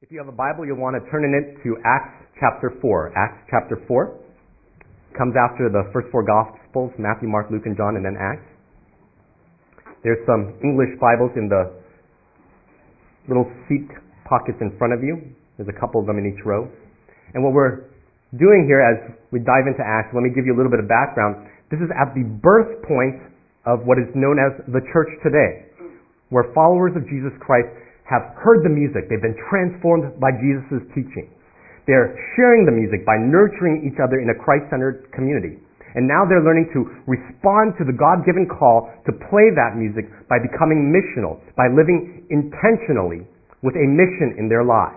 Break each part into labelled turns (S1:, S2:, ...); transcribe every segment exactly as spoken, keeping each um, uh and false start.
S1: If you have a Bible, you'll want to turn in it to Acts chapter four. Acts chapter four comes after the first four Gospels, Matthew, Mark, Luke, and John, and then Acts. There's some English Bibles in the little seat pockets in front of you. There's a couple of them in each row. And what we're doing here as we dive into Acts, let me give you a little bit of background. This is at the birth point of what is known as the church today, where followers of Jesus Christ have heard the music. They've been transformed by Jesus' teaching. They're sharing the music by nurturing each other in a Christ-centered community. And now they're learning to respond to the God-given call to play that music by becoming missional, by living intentionally with a mission in their lives.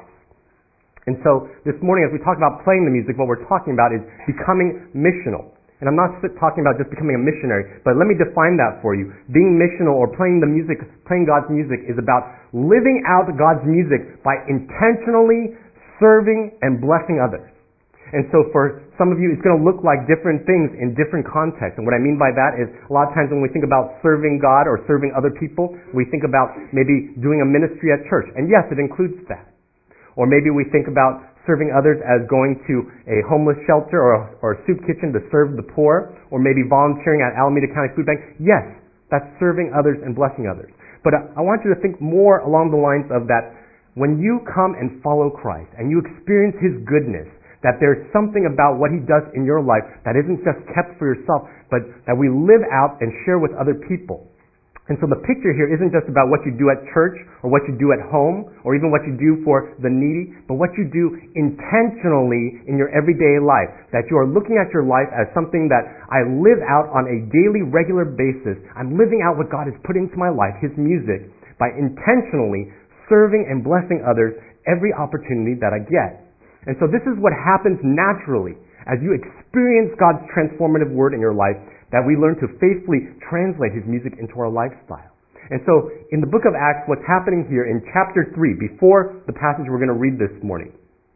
S1: And so this morning, as we talk about playing the music, what we're talking about is becoming missional. And I'm not talking about just becoming a missionary, but let me define that for you. Being missional or playing the music, playing God's music is about living out God's music by intentionally serving and blessing others. And so for some of you, it's going to look like different things in different contexts. And what I mean by that is a lot of times when we think about serving God or serving other people, we think about maybe doing a ministry at church. And yes, it includes that. Or maybe we think about serving others as going to a homeless shelter or a, or a soup kitchen to serve the poor, or maybe volunteering at Alameda County Food Bank. Yes, that's serving others and blessing others. But I want you to think more along the lines of that when you come and follow Christ and you experience His goodness, that there's something about what He does in your life that isn't just kept for yourself, but that we live out and share with other people. And so the picture here isn't just about what you do at church or what you do at home or even what you do for the needy, but what you do intentionally in your everyday life. That you are looking at your life as something that I live out on a daily, regular basis. I'm living out what God has put into my life, His music, by intentionally serving and blessing others every opportunity that I get. And so this is what happens naturally as you experience God's transformative word in your life, that we learn to faithfully translate His music into our lifestyle. And so in the book of Acts, what's happening here in chapter three, before the passage we're going to read this morning,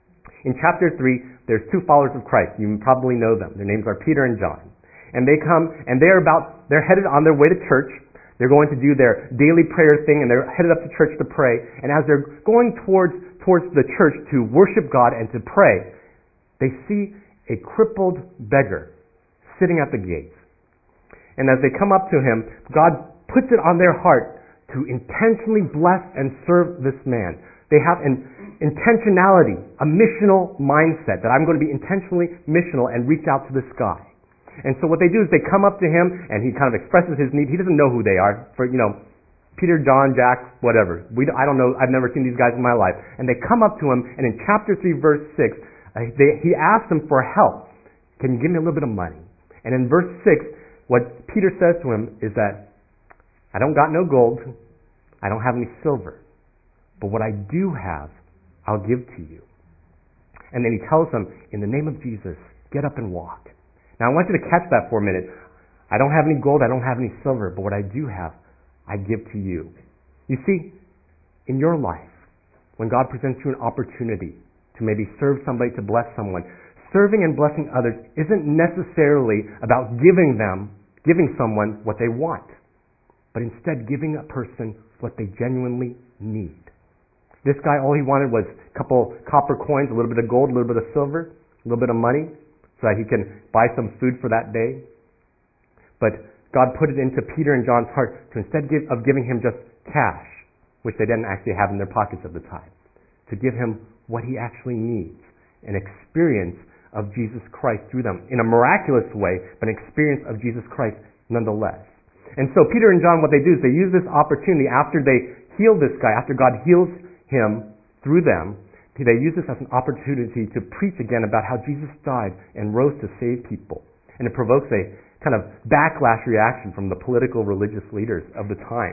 S1: in chapter three, there's two followers of Christ. You probably know them. Their names are Peter and John. And they come, and they're about, they're headed on their way to church. They're going to do their daily prayer thing, and they're headed up to church to pray. And as they're going towards, towards the church to worship God and to pray, they see a crippled beggar sitting at the gates. And as they come up to him, God puts it on their heart to intentionally bless and serve this man. They have an intentionality, a missional mindset, that I'm going to be intentionally missional and reach out to this guy. And so what they do is they come up to him and he kind of expresses his need. He doesn't know who they are. For, you know, Peter, John, Jack, whatever. We, I don't know. I've never seen these guys in my life. And they come up to him, and in chapter three, verse six, uh, they, he asks them for help. Can you give me a little bit of money? And in verse six, what Peter says to him is that, I don't got no gold, I don't have any silver, but what I do have, I'll give to you. And then he tells them, in the name of Jesus, get up and walk. Now I want you to catch that for a minute. I don't have any gold, I don't have any silver, but what I do have, I give to you. You see, in your life, when God presents you an opportunity to maybe serve somebody, to bless someone, serving and blessing others isn't necessarily about giving them giving someone what they want, but instead giving a person what they genuinely need. This guy, all he wanted was a couple copper coins, a little bit of gold, a little bit of silver, a little bit of money, so that he can buy some food for that day. But God put it into Peter and John's heart to instead give, of giving him just cash, which they didn't actually have in their pockets at the time, to give him what he actually needs, an experience of Jesus Christ through them in a miraculous way, but an experience of Jesus Christ nonetheless. And so Peter and John, what they do is they use this opportunity after they heal this guy, after God heals him through them, they use this as an opportunity to preach again about how Jesus died and rose to save people. And it provokes a kind of backlash reaction from the political religious leaders of the time.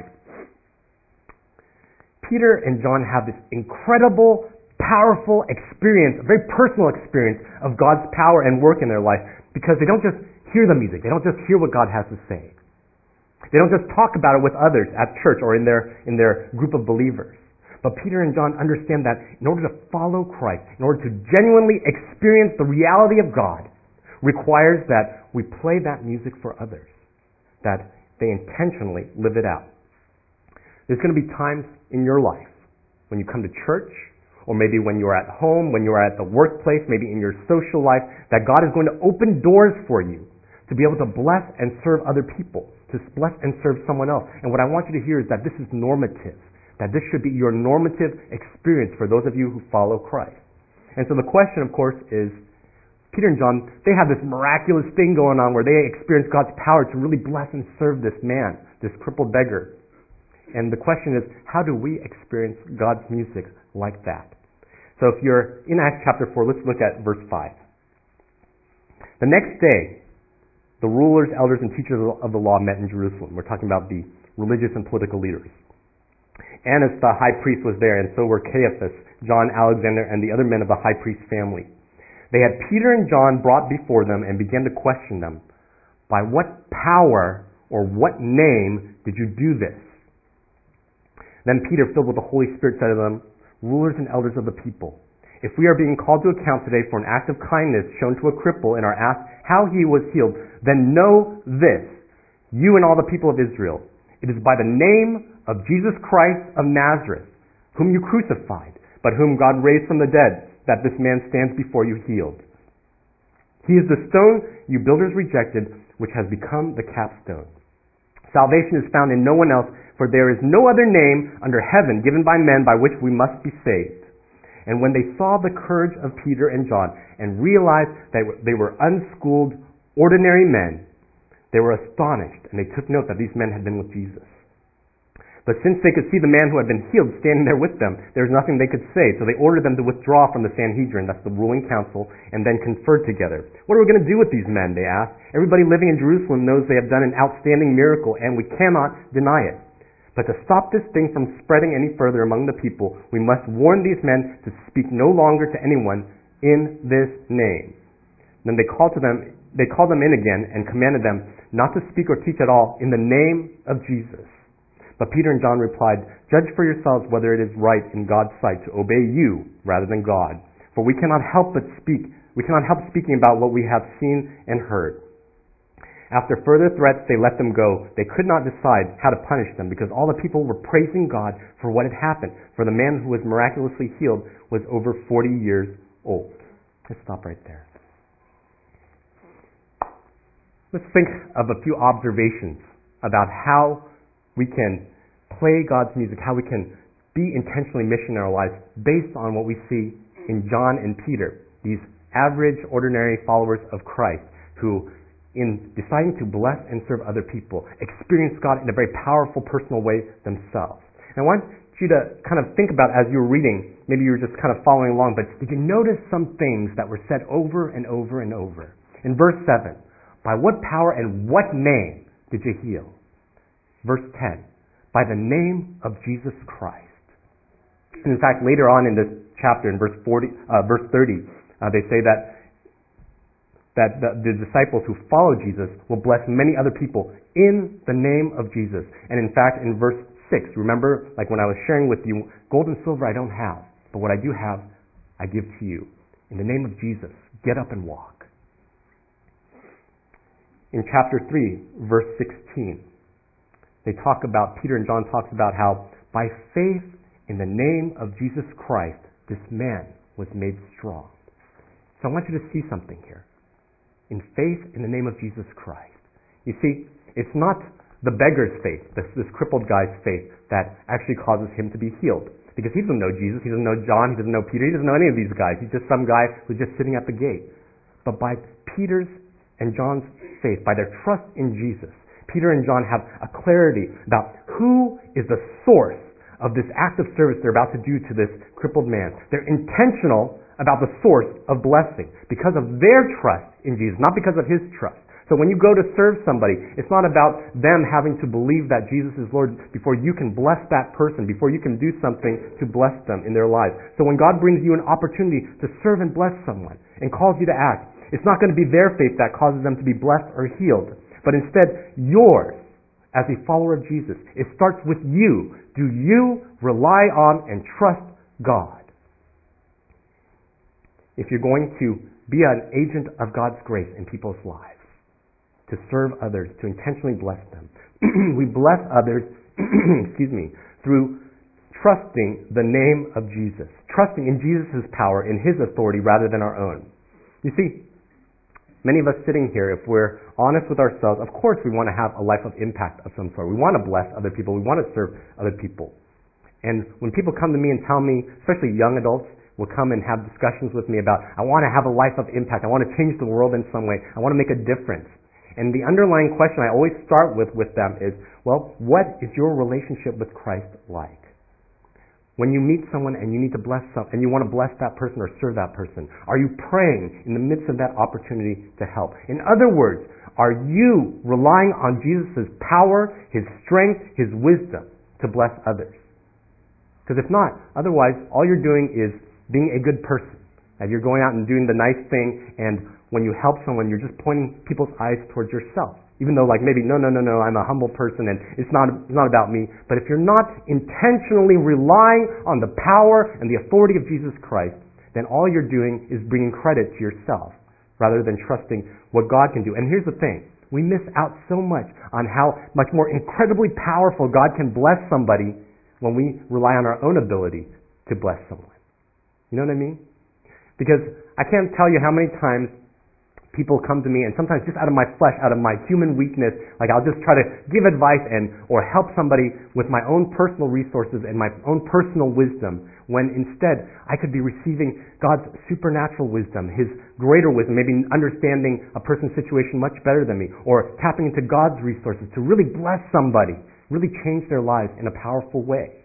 S1: Peter and John have this incredible powerful experience, a very personal experience of God's power and work in their life, because they don't just hear the music, they don't just hear what God has to say. They don't just talk about it with others at church or in their in their group of believers. But Peter and John understand that in order to follow Christ, in order to genuinely experience the reality of God, requires that we play that music for others, that they intentionally live it out. There's going to be times in your life when you come to church or maybe when you're at home, when you're at the workplace, maybe in your social life, that God is going to open doors for you to be able to bless and serve other people, to bless and serve someone else. And what I want you to hear is that this is normative, that this should be your normative experience for those of you who follow Christ. And so the question, of course, is, Peter and John, they have this miraculous thing going on where they experience God's power to really bless and serve this man, this crippled beggar. And the question is, how do we experience God's music like that? So if you're in Acts chapter four, let's look at verse five. The next day, the rulers, elders, and teachers of the law met in Jerusalem. We're talking about the religious and political leaders. Annas the high priest was there, and so were Caiaphas, John, Alexander, and the other men of the high priest's family. They had Peter and John brought before them and began to question them. By what power or what name did you do this? Then Peter, filled with the Holy Spirit, said to them, rulers and elders of the people, if we are being called to account today for an act of kindness shown to a cripple and are asked how he was healed, then know this, you and all the people of Israel, it is by the name of Jesus Christ of Nazareth, whom you crucified, but whom God raised from the dead, that this man stands before you healed. He is the stone you builders rejected, which has become the capstone. Salvation is found in no one else, for there is no other name under heaven given by men by which we must be saved. And when they saw the courage of Peter and John and realized that they were unschooled, ordinary men, they were astonished, and they took note that these men had been with Jesus. But since they could see the man who had been healed standing there with them, there was nothing they could say, so they ordered them to withdraw from the Sanhedrin, that's the ruling council, and then conferred together. What are we going to do with these men, they asked. Everybody living in Jerusalem knows they have done an outstanding miracle, and we cannot deny it. But to stop this thing from spreading any further among the people, we must warn these men to speak no longer to anyone in this name. Then they called to them, they called them in again and commanded them not to speak or teach at all in the name of Jesus. But Peter and John replied, judge for yourselves whether it is right in God's sight to obey you rather than God. For we cannot help but speak, we cannot help speaking about what we have seen and heard. After further threats, they let them go. They could not decide how to punish them because all the people were praising God for what had happened. For the man who was miraculously healed was over forty years old. Let's stop right there. Let's think of a few observations about how we can play God's music, how we can be intentionally missionary in our lives based on what we see in John and Peter, these average, ordinary followers of Christ who, in deciding to bless and serve other people, experience God in a very powerful, personal way themselves. And I want you to kind of think about as you were reading, maybe you were just kind of following along, but did you notice some things that were said over and over and over? In verse seven, by what power and what name did you heal? Verse ten, by the name of Jesus Christ. And in fact, later on in this chapter, in verse forty, uh, verse thirty, uh, they say that that the, the disciples who follow Jesus will bless many other people in the name of Jesus. And in fact, in verse six, remember, like when I was sharing with you, gold and silver I don't have, but what I do have, I give to you. In the name of Jesus, get up and walk. In chapter three, verse sixteen, they talk about, Peter and John talks about how by faith in the name of Jesus Christ, this man was made strong. So I want you to see something here. In faith in the name of Jesus Christ. You see, it's not the beggar's faith, this, this crippled guy's faith, that actually causes him to be healed. Because he doesn't know Jesus, he doesn't know John, he doesn't know Peter, he doesn't know any of these guys. He's just some guy who's just sitting at the gate. But by Peter's and John's faith, by their trust in Jesus, Peter and John have a clarity about who is the source of this act of service they're about to do to this crippled man. They're intentional about the source of blessing because of their trust in Jesus, not because of his trust. So when you go to serve somebody, it's not about them having to believe that Jesus is Lord before you can bless that person, before you can do something to bless them in their lives. So when God brings you an opportunity to serve and bless someone and calls you to act, it's not going to be their faith that causes them to be blessed or healed, but instead yours as a follower of Jesus. It starts with you. Do you rely on and trust God? If you're going to be an agent of God's grace in people's lives, to serve others, to intentionally bless them, we bless others, excuse me, through trusting the name of Jesus, trusting in Jesus' power, in His authority rather than our own. You see, many of us sitting here, if we're honest with ourselves, of course we want to have a life of impact of some sort. We want to bless other people. We want to serve other people. And when people come to me and tell me, especially young adults, will come and have discussions with me about, I want to have a life of impact. I want to change the world in some way. I want to make a difference. And the underlying question I always start with with them is, well, what is your relationship with Christ like? When you meet someone and you need to bless some, and you want to bless that person or serve that person, are you praying in the midst of that opportunity to help? In other words, are you relying on Jesus' power, His strength, His wisdom to bless others? Because if not, otherwise, all you're doing is being a good person. And you're going out and doing the nice thing, and when you help someone, you're just pointing people's eyes towards yourself. Even though, like, maybe, no, no, no, no, I'm a humble person, and it's not, it's not about me. But if you're not intentionally relying on the power and the authority of Jesus Christ, then all you're doing is bringing credit to yourself, rather than trusting what God can do. And here's the thing. We miss out so much on how much more incredibly powerful God can bless somebody when we rely on our own ability to bless someone. You know what I mean? Because I can't tell you how many times people come to me, and sometimes just out of my flesh, out of my human weakness, like I'll just try to give advice and or help somebody with my own personal resources and my own personal wisdom, when instead I could be receiving God's supernatural wisdom, His greater wisdom, maybe understanding a person's situation much better than me, or tapping into God's resources to really bless somebody, really change their lives in a powerful way.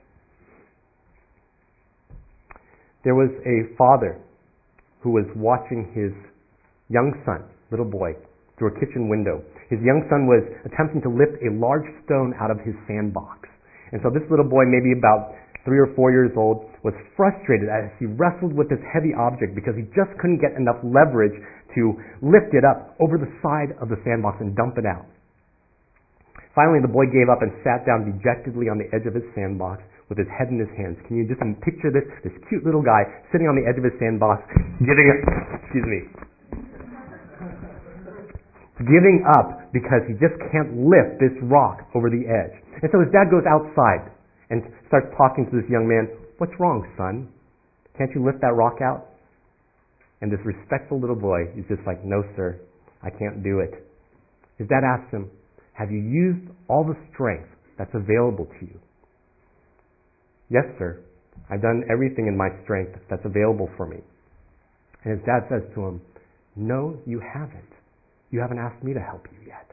S1: There was a father who was watching his young son, little boy, through a kitchen window. His young son was attempting to lift a large stone out of his sandbox. And so this little boy, maybe about three or four years old, was frustrated as he wrestled with this heavy object because he just couldn't get enough leverage to lift it up over the side of the sandbox and dump it out. Finally, the boy gave up and sat down dejectedly on the edge of his sandbox with his head in his hands. Can you just picture this? This cute little guy sitting on the edge of his sandbox, giving up, excuse me, giving up because he just can't lift this rock over the edge. And so his dad goes outside and starts talking to this young man. What's wrong, son? Can't you lift that rock out? And this respectful little boy is just like, no, sir, I can't do it. His dad asks him, have you used all the strength that's available to you? Yes, sir. I've done everything in my strength that's available for me. And his dad says to him, no, you haven't. You haven't asked me to help you yet.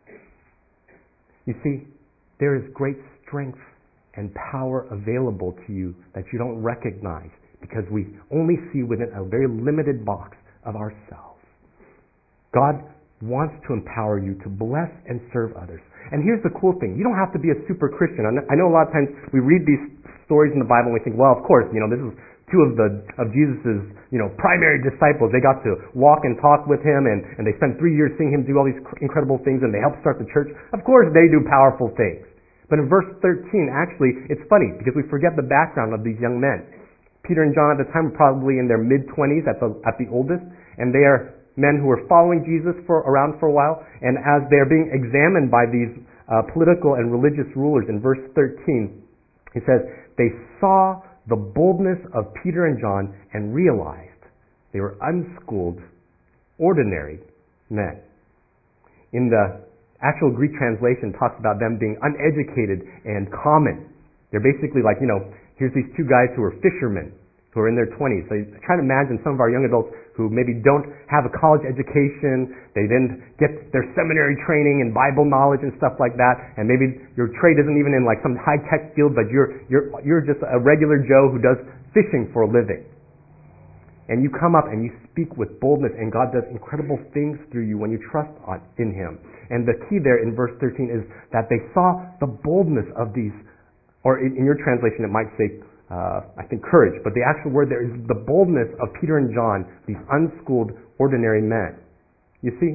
S1: You see, there is great strength and power available to you that you don't recognize because we only see within a very limited box of ourselves. God wants to empower you to bless and serve others. And here's the cool thing. You don't have to be a super Christian. I know a lot of times we read these stories in the Bible and we think, well, of course, you know, this is two of the of Jesus's, you know, primary disciples. They got to walk and talk with him, and, and they spent three years seeing him do all these cr- incredible things, and they helped start the church. Of course, they do powerful things. But in verse thirteen, actually, it's funny because we forget the background of these young men. Peter and John at the time were probably in their mid-twenties at the at the oldest, and they are men who were following Jesus for around for a while. And as they are being examined by these uh, political and religious rulers, in verse thirteen, he says, they saw the boldness of Peter and John and realized they were unschooled, ordinary men. In the actual Greek translation, it talks about them being uneducated and common. They're basically like, you know, here's these two guys who are fishermen, who are in their twenties. So you try to imagine some of our young adults who maybe don't have a college education, they didn't get their seminary training and Bible knowledge and stuff like that, and maybe your trade isn't even in like some high-tech field, but you're you're you're just a regular Joe who does fishing for a living. And you come up and you speak with boldness, and God does incredible things through you when you trust on, in Him. And the key there in verse thirteen is that they saw the boldness of these, or in, in your translation it might say, Uh, I think courage, but the actual word there is the boldness of Peter and John, these unschooled, ordinary men. You see,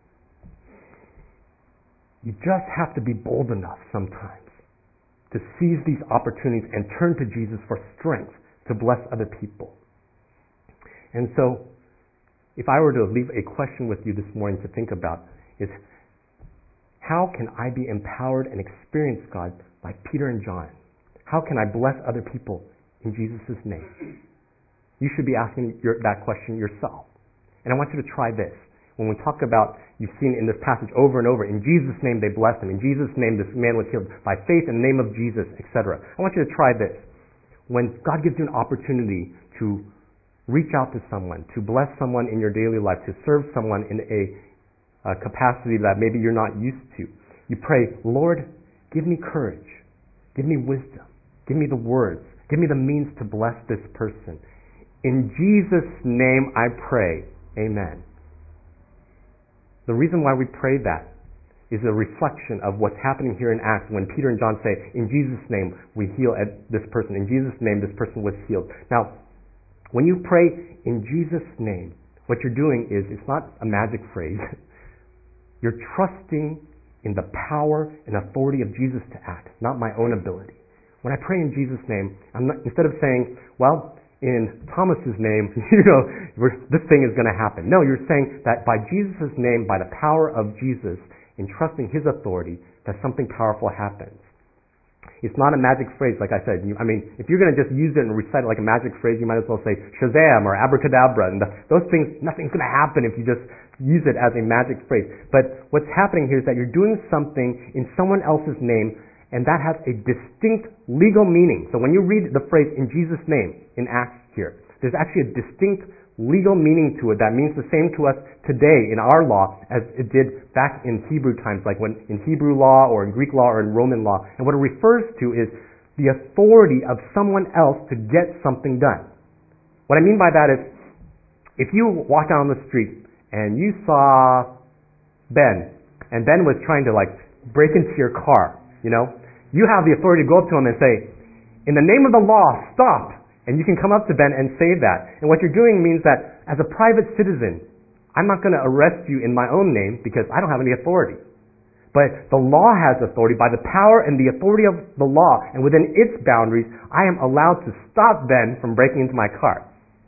S1: you just have to be bold enough sometimes to seize these opportunities and turn to Jesus for strength to bless other people. And so, if I were to leave a question with you this morning to think about, is how can I be empowered and experience God like Peter and John? How can I bless other people in Jesus' name? You should be asking your, that question yourself. And I want you to try this. When we talk about, you've seen in this passage over and over, in Jesus' name they blessed him. In Jesus' name this man was healed by faith in the name of Jesus, et cetera. I want you to try this. When God gives you an opportunity to reach out to someone, to bless someone in your daily life, to serve someone in a, a capacity that maybe you're not used to, you pray, Lord, give me courage. Give me wisdom. Give me the words. Give me the means to bless this person. In Jesus' name I pray. Amen. The reason why we pray that is a reflection of what's happening here in Acts when Peter and John say, in Jesus' name we heal this person. In Jesus' name this person was healed. Now, when you pray in Jesus' name, what you're doing is, it's not a magic phrase. You're trusting in the power and authority of Jesus to act, not my own ability. When I pray in Jesus' name, I'm not, instead of saying, well, in Thomas's name, you know, we're, this thing is going to happen. No, you're saying that by Jesus' name, by the power of Jesus, in trusting his authority, that something powerful happens. It's not a magic phrase, like I said. You, I mean, if you're going to just use it and recite it like a magic phrase, you might as well say Shazam or Abracadabra. And the, those things, nothing's going to happen if you just use it as a magic phrase. But what's happening here is that you're doing something in someone else's name, and that has a distinct legal meaning. So when you read the phrase in Jesus' name in Acts here, there's actually a distinct legal meaning to it that means the same to us today in our law as it did back in Hebrew times, like when in Hebrew law or in Greek law or in Roman law. And what it refers to is the authority of someone else to get something done. What I mean by that is, if you walk down the street and you saw Ben, and Ben was trying to like break into your car, you know, you have the authority to go up to him and say, in the name of the law, stop. And you can come up to Ben and say that. And what you're doing means that as a private citizen, I'm not going to arrest you in my own name because I don't have any authority. But the law has authority. By the power and the authority of the law and within its boundaries, I am allowed to stop Ben from breaking into my car.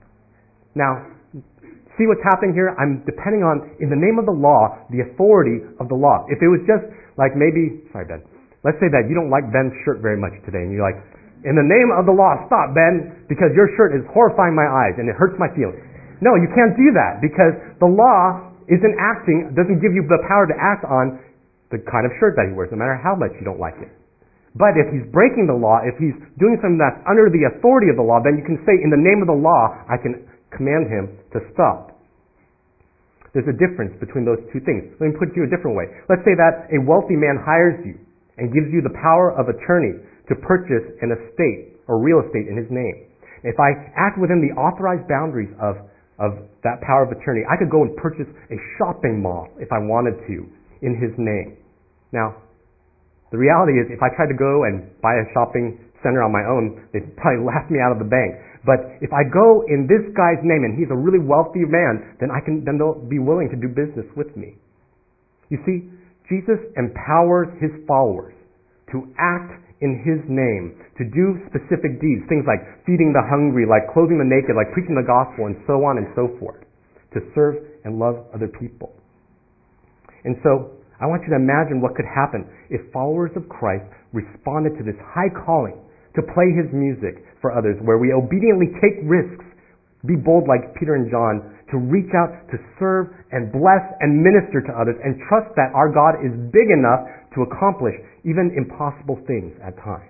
S1: Now, see what's happening here? I'm depending on, in the name of the law, the authority of the law. If it was just like maybe, sorry Ben, let's say that you don't like Ben's shirt very much today, and you're like, in the name of the law, stop, Ben, because your shirt is horrifying my eyes and it hurts my feelings. No, you can't do that because the law isn't acting, doesn't give you the power to act on the kind of shirt that he wears, no matter how much you don't like it. But if he's breaking the law, if he's doing something that's under the authority of the law, then you can say, in the name of the law, I can command him to stop. There's a difference between those two things. Let me put it to you a different way. Let's say that a wealthy man hires you and gives you the power of attorney to purchase an estate or real estate in his name. If I act within the authorized boundaries of, of that power of attorney, I could go and purchase a shopping mall if I wanted to in his name. Now, the reality is if I tried to go and buy a shopping center on my own, they'd probably laugh me out of the bank. But if I go in this guy's name and he's a really wealthy man, then I can then they'll be willing to do business with me. You see, Jesus empowers his followers to act in his name, to do specific deeds, things like feeding the hungry, like clothing the naked, like preaching the gospel, and so on and so forth, to serve and love other people. And so, I want you to imagine what could happen if followers of Christ responded to this high calling to play his music for others, where we obediently take risks, be bold like Peter and John, to reach out, to serve and bless and minister to others, and trust that our God is big enough to accomplish even impossible things at times.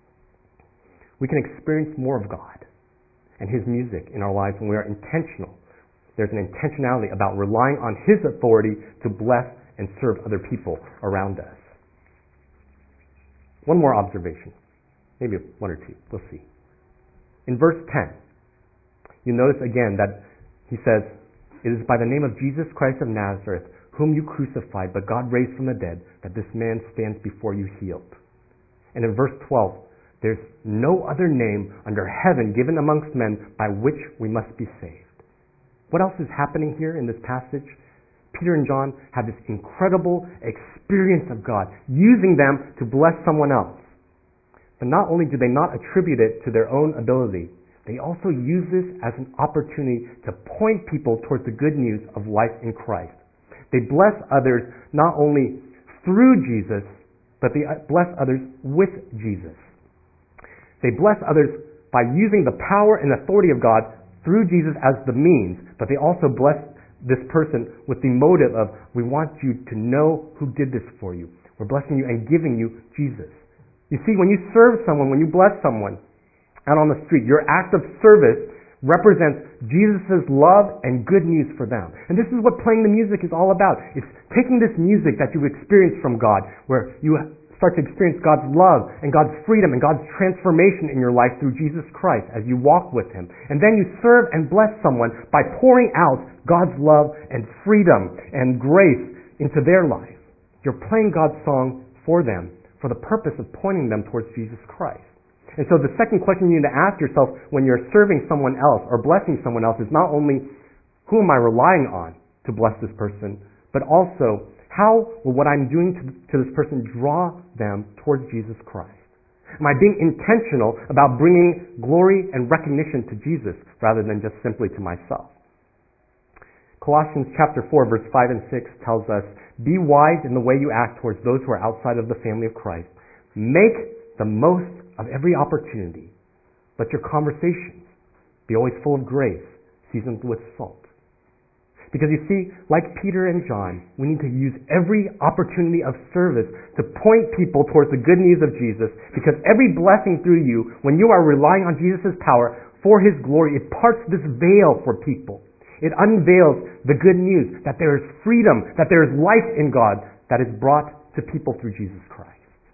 S1: We can experience more of God and his music in our lives when we are intentional. There's an intentionality about relying on his authority to bless and serve other people around us. One more observation. Maybe one or two. We'll see. In verse ten, you notice again that he says, "It is by the name of Jesus Christ of Nazareth, whom you crucified, but God raised from the dead, that this man stands before you healed." And in verse twelve, "There's no other name under heaven given amongst men by which we must be saved." What else is happening here in this passage? Peter and John have this incredible experience of God, using them to bless someone else. But not only do they not attribute it to their own ability, they also use this as an opportunity to point people towards the good news of life in Christ. They bless others not only through Jesus, but they bless others with Jesus. They bless others by using the power and authority of God through Jesus as the means, but they also bless this person with the motive of, we want you to know who did this for you. We're blessing you and giving you Jesus. You see, when you serve someone, when you bless someone out on the street, your act of service represents Jesus' love and good news for them. And this is what playing the music is all about. It's taking this music that you've experienced from God, where you start to experience God's love and God's freedom and God's transformation in your life through Jesus Christ as you walk with Him. And then you serve and bless someone by pouring out God's love and freedom and grace into their life. You're playing God's song for them for the purpose of pointing them towards Jesus Christ. And so the second question you need to ask yourself when you're serving someone else or blessing someone else is not only, who am I relying on to bless this person, but also, how will what I'm doing to, to this person draw them towards Jesus Christ? Am I being intentional about bringing glory and recognition to Jesus rather than just simply to myself? Colossians chapter four, verse five and six tells us, be wise in the way you act towards those who are outside of the family of Christ. Make the most of every opportunity. Let your conversations be always full of grace, seasoned with salt. Because you see, like Peter and John, we need to use every opportunity of service to point people towards the good news of Jesus, because every blessing through you, when you are relying on Jesus' power for His glory, it parts this veil for people. It unveils the good news that there is freedom, that there is life in God that is brought to people through Jesus Christ.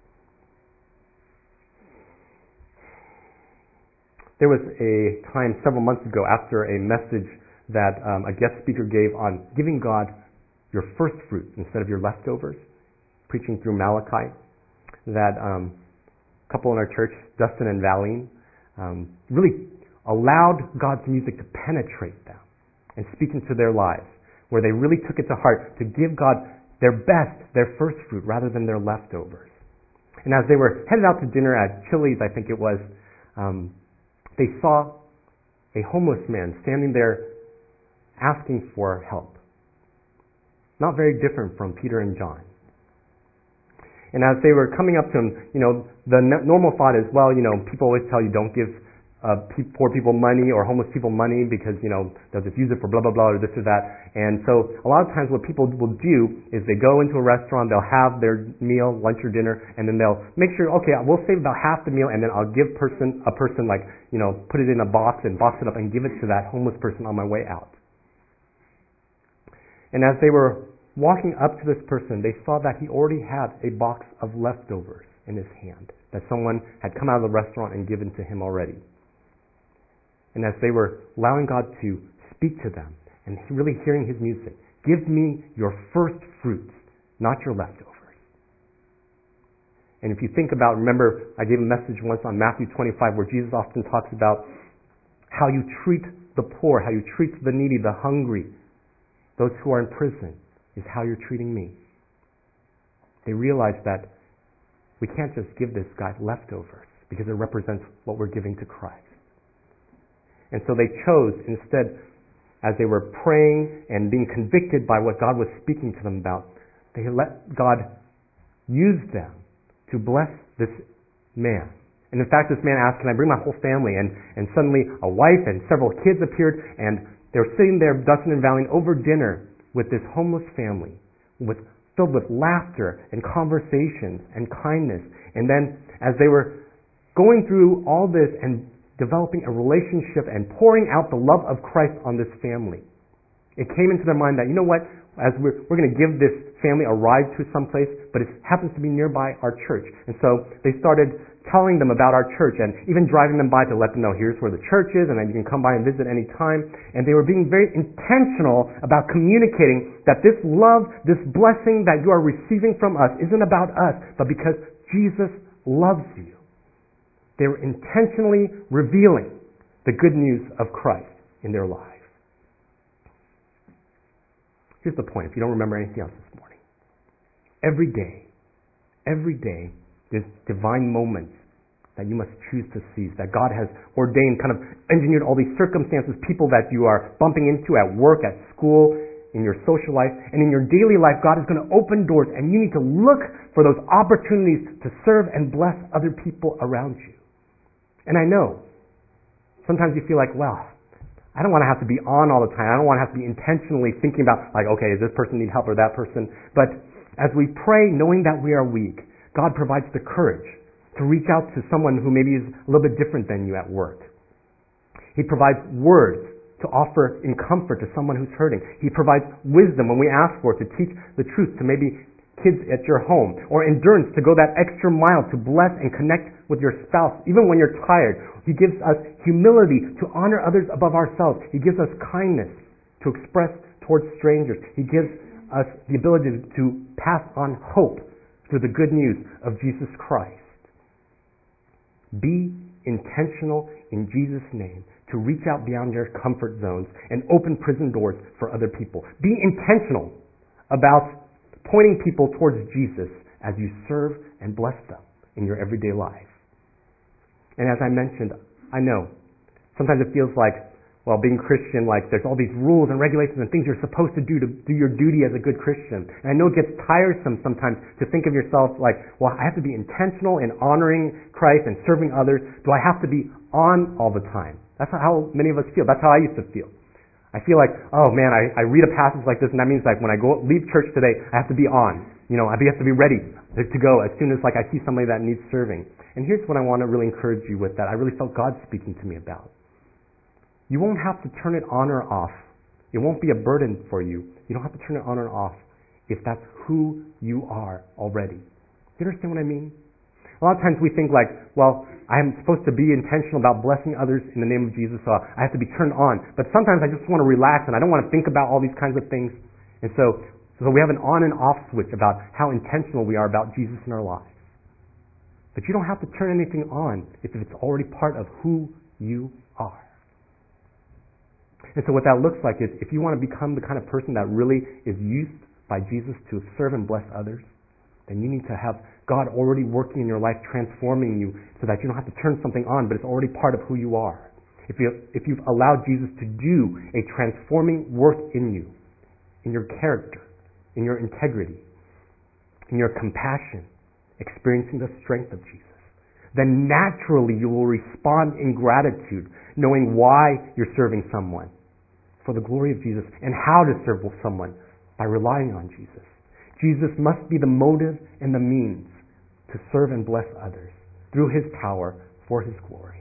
S1: There was a time several months ago after a message that um, a guest speaker gave on giving God your first fruit instead of your leftovers, preaching through Malachi, that um, a couple in our church, Dustin and Valine, um, really allowed God's music to penetrate them and speak into their lives, where they really took it to heart to give God their best, their first fruit, rather than their leftovers. And as they were headed out to dinner at Chili's, I think it was, um, they saw a homeless man standing there asking for help. Not very different from Peter and John. And as they were coming up to him, you know, the n- normal thought is, well, you know, people always tell you don't give uh, pe- poor people money or homeless people money because, you know, they'll just use it for blah, blah, blah, or this or that. And so a lot of times what people will do is they go into a restaurant, they'll have their meal, lunch or dinner, and then they'll make sure, okay, we'll save about half the meal, and then I'll give person a person like, you know, put it in a box and box it up and give it to that homeless person on my way out. And as they were walking up to this person, they saw that he already had a box of leftovers in his hand that someone had come out of the restaurant and given to him already. And as they were allowing God to speak to them and really hearing His music, give me your first fruits, not your leftovers. And if you think about, remember, I gave a message once on Matthew twenty-five where Jesus often talks about how you treat the poor, how you treat the needy, the hungry, those who are in prison, is how you're treating me. They realize that we can't just give this guy leftovers because it represents what we're giving to Christ. And so they chose, instead, as they were praying and being convicted by what God was speaking to them about, they let God use them to bless this man. And in fact, this man asked, can I bring my whole family? And, and suddenly a wife and several kids appeared, and they were sitting there, Dustin and Valine, over dinner with this homeless family, with, filled with laughter and conversations and kindness. And then as they were going through all this and developing a relationship and pouring out the love of Christ on this family, it came into their mind that, you know what, as we're, we're going to give this family a ride to someplace, but it happens to be nearby our church. And so they started telling them about our church and even driving them by to let them know, here's where the church is, and then you can come by and visit any time. And they were being very intentional about communicating that this love, this blessing that you are receiving from us isn't about us, but because Jesus loves you. They were intentionally revealing the good news of Christ in their lives. Here's the point, if you don't remember anything else this morning. Every day, every day, there's divine moments that you must choose to seize, that God has ordained, kind of engineered all these circumstances, people that you are bumping into at work, at school, in your social life, and in your daily life. God is going to open doors, and you need to look for those opportunities to serve and bless other people around you. And I know, sometimes you feel like, well, I don't want to have to be on all the time. I don't want to have to be intentionally thinking about, like, okay, does this person need help or that person? But as we pray, knowing that we are weak, God provides the courage to reach out to someone who maybe is a little bit different than you at work. He provides words to offer in comfort to someone who's hurting. He provides wisdom when we ask for it to teach the truth to maybe kids at your home, or endurance to go that extra mile to bless and connect with your spouse even when you're tired. He gives us humility to honor others above ourselves. He gives us kindness to express towards strangers. He gives us the ability to pass on hope through the good news of Jesus Christ. Be intentional in Jesus' name to reach out beyond your comfort zones and open prison doors for other people. Be intentional about pointing people towards Jesus as you serve and bless them in your everyday life. And as I mentioned, I know sometimes it feels like, well, being Christian, like there's all these rules and regulations and things you're supposed to do to do your duty as a good Christian. And I know it gets tiresome sometimes to think of yourself like, well, I have to be intentional in honoring Christ and serving others. Do I have to be on all the time? That's how many of us feel. That's how I used to feel. I feel like, oh man, I, I read a passage like this, and that means like when I go leave church today, I have to be on. You know, I have to be ready to go as soon as like I see somebody that needs serving. And here's what I want to really encourage you with that I really felt God speaking to me about. You won't have to turn it on or off. It won't be a burden for you. You don't have to turn it on or off if that's who you are already. Do you understand what I mean? A lot of times we think like, well, I'm supposed to be intentional about blessing others in the name of Jesus, so I have to be turned on. But sometimes I just want to relax and I don't want to think about all these kinds of things. And so, so we have an on and off switch about how intentional we are about Jesus in our lives. But you don't have to turn anything on if it's already part of who you are. And so what that looks like is if you want to become the kind of person that really is used by Jesus to serve and bless others, then you need to have God already working in your life, transforming you so that you don't have to turn something on, but it's already part of who you are. If, you, if you've allowed Jesus to do a transforming work in you, in your character, in your integrity, in your compassion, experiencing the strength of Jesus, then naturally you will respond in gratitude, knowing why you're serving someone for the glory of Jesus and how to serve someone by relying on Jesus. Jesus must be the motive and the means to serve and bless others through His power for His glory.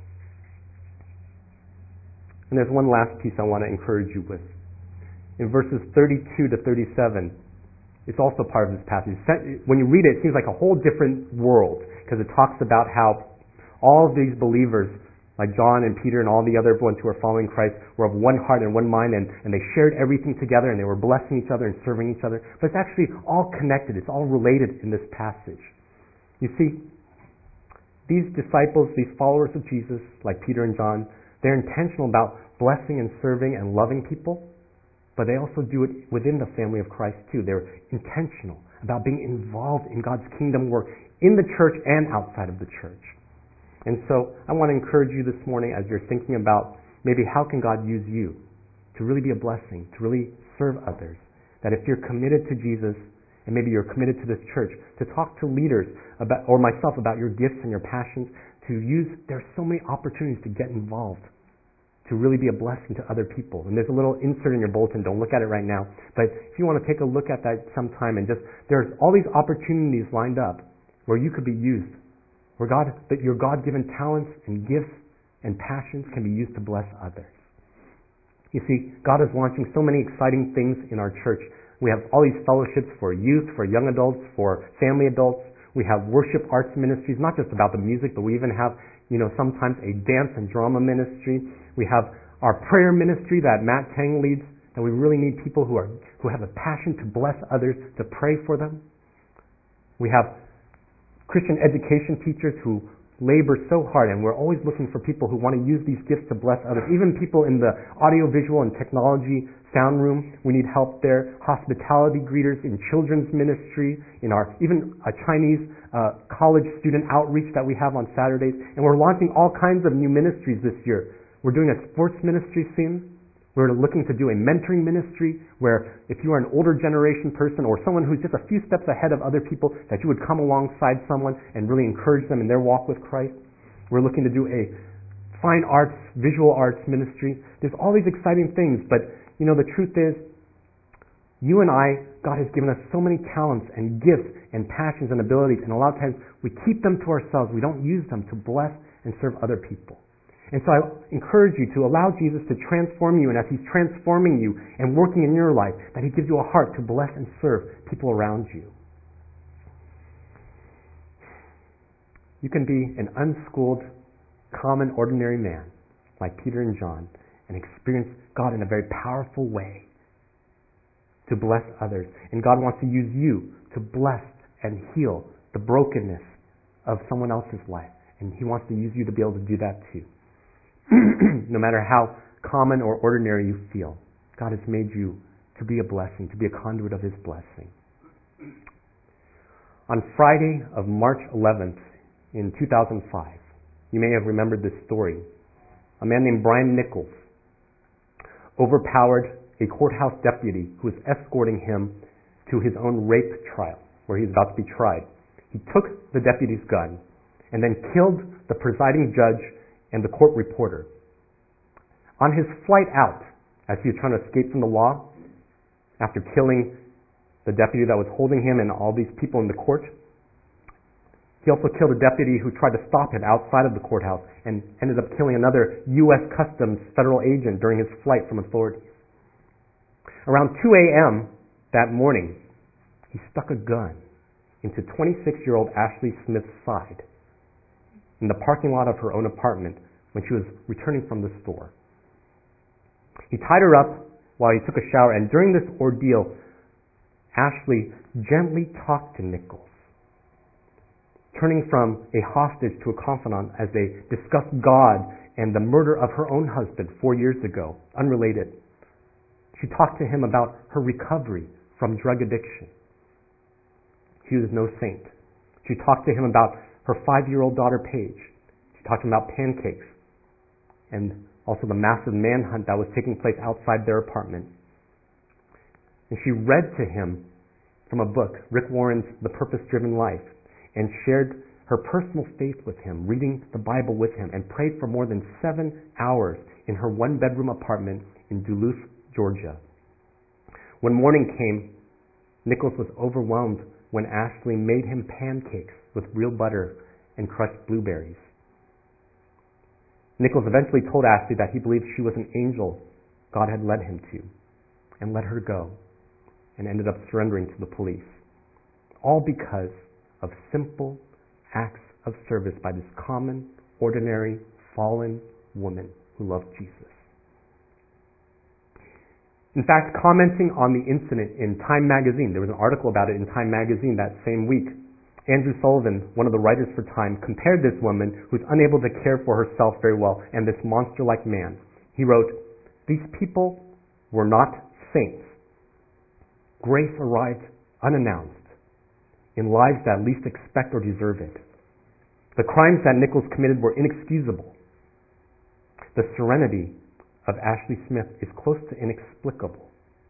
S1: And there's one last piece I want to encourage you with. In verses thirty-two to thirty-seven, it's also part of this passage. When you read it, it seems like a whole different world because it talks about how all of these believers, like John and Peter and all the other ones who are following Christ, were of one heart and one mind, and, and they shared everything together, and they were blessing each other and serving each other. But it's actually all connected. It's all related in this passage. You see, these disciples, these followers of Jesus, like Peter and John, they're intentional about blessing and serving and loving people, but they also do it within the family of Christ too. They're intentional about being involved in God's kingdom work in the church and outside of the church. And so I want to encourage you this morning as you're thinking about maybe how can God use you to really be a blessing, to really serve others, that if you're committed to Jesus and maybe you're committed to this church, to talk to leaders about, or myself about your gifts and your passions, to use, there's so many opportunities to get involved, to really be a blessing to other people. And there's a little insert in your bulletin, don't look at it right now, but if you want to take a look at that sometime and just, there's all these opportunities lined up where you could be used, where God, that your God-given talents and gifts and passions can be used to bless others. You see, God is launching so many exciting things in our church. We have all these fellowships for youth, for young adults, for family adults. We have worship arts ministries, not just about the music, but we even have, you know, sometimes a dance and drama ministry. We have our prayer ministry that Matt Tang leads, that we really need people who are who have a passion to bless others, to pray for them. We have Christian education teachers who labor so hard, and we're always looking for people who want to use these gifts to bless others. Even people in the audiovisual and technology sound room, we need help there. Hospitality greeters in children's ministry, in our even a Chinese uh, college student outreach that we have on Saturdays. And we're launching all kinds of new ministries this year. We're doing a sports ministry soon. We're looking to do a mentoring ministry where if you are an older generation person or someone who's just a few steps ahead of other people, that you would come alongside someone and really encourage them in their walk with Christ. We're looking to do a fine arts, visual arts ministry. There's all these exciting things, but you know, the truth is, you and I, God has given us so many talents and gifts and passions and abilities, and a lot of times we keep them to ourselves. We don't use them to bless and serve other people. And so I encourage you to allow Jesus to transform you, and as He's transforming you and working in your life, that He gives you a heart to bless and serve people around you. You can be an unschooled, common, ordinary man like Peter and John and experience God in a very powerful way to bless others. And God wants to use you to bless and heal the brokenness of someone else's life. And He wants to use you to be able to do that too. No matter how common or ordinary you feel, God has made you to be a blessing, to be a conduit of His blessing. On Friday of March eleventh in two thousand five, you may have remembered this story. A man named Brian Nichols overpowered a courthouse deputy who was escorting him to his own rape trial, where he was about to be tried. He took the deputy's gun and then killed the presiding judge and the court reporter. On his flight out, as he was trying to escape from the law, after killing the deputy that was holding him and all these people in the court, he also killed a deputy who tried to stop him outside of the courthouse and ended up killing another U S Customs federal agent during his flight from authorities. Around two a.m. that morning, he stuck a gun into twenty-six-year-old Ashley Smith's side in the parking lot of her own apartment when she was returning from the store. He tied her up while he took a shower, and during this ordeal, Ashley gently talked to Nichols, turning from a hostage to a confidant as they discussed God and the murder of her own husband four years ago, unrelated. She talked to him about her recovery from drug addiction. She was no saint. She talked to him about her five-year-old daughter, Paige. She talked to him about pancakes and also the massive manhunt that was taking place outside their apartment. And she read to him from a book, Rick Warren's The Purpose-Driven Life, and shared her personal faith with him, reading the Bible with him, and prayed for more than seven hours in her one-bedroom apartment in Duluth, Georgia. When morning came, Nichols was overwhelmed when Ashley made him pancakes with real butter and crushed blueberries. Nichols eventually told Ashley that he believed she was an angel God had led him to, and let her go, and ended up surrendering to the police. All because of simple acts of service by this common, ordinary, fallen woman who loved Jesus. In fact, commenting on the incident in Time magazine, there was an article about it in Time magazine that same week. Andrew Sullivan, one of the writers for Time, compared this woman who's unable to care for herself very well and this monster-like man. He wrote, "These people were not saints. Grace arrived unannounced in lives that least expect or deserve it. The crimes that Nichols committed were inexcusable. The serenity of Ashley Smith is close to inexplicable."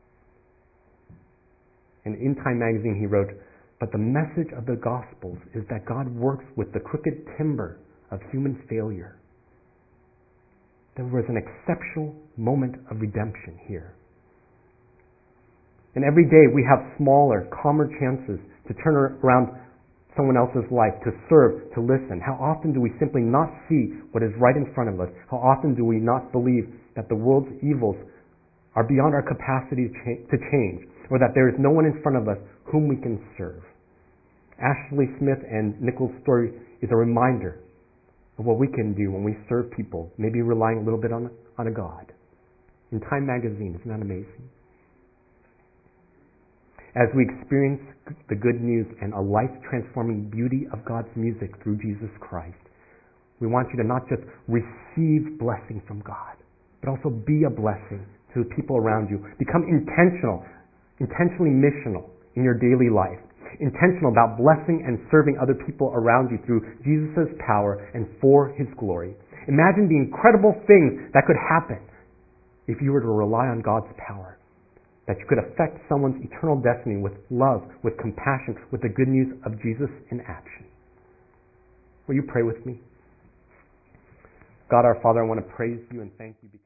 S1: And in Time magazine he wrote, "But the message of the Gospels is that God works with the crooked timber of human failure. There was an exceptional moment of redemption here. And every day we have smaller, calmer chances to turn around someone else's life, to serve, to listen. How often do we simply not see what is right in front of us? How often do we not believe that the world's evils are beyond our capacity to change, or that there is no one in front of us whom we can serve?" Ashley Smith and Nichols' story is a reminder of what we can do when we serve people, maybe relying a little bit on, on a God. In Time magazine, isn't that amazing? As we experience the good news and a life-transforming beauty of God's music through Jesus Christ, we want you to not just receive blessing from God, but also be a blessing to the people around you. Become intentional, intentionally missional in your daily life. Intentional about blessing and serving other people around you through Jesus' power and for His glory. Imagine the incredible things that could happen if you were to rely on God's power. That you could affect someone's eternal destiny with love, with compassion, with the good news of Jesus in action. Will you pray with me? God our Father, I want to praise you and thank you because